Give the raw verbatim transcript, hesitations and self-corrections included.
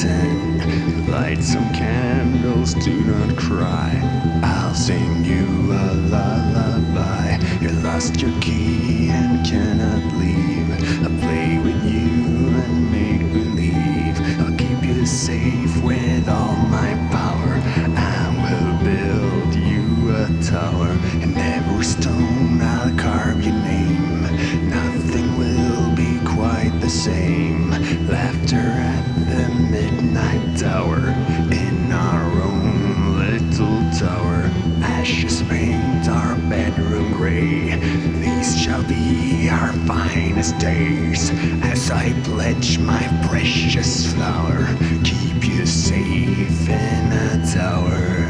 ten. Light some candles, do not cry. I'll sing you a lullaby. You lost your key and cannot leave. I'll play with you and make believe. I'll keep you safe with all my power. I will build you a tower. In every stone I'll carve your name. Nothing will be quite the same. Laughter at the midnight tower. In our own little tower. Ashes paint our bedroom gray. These shall be our finest days. As I pledge my precious flower. Keep you safe in a tower.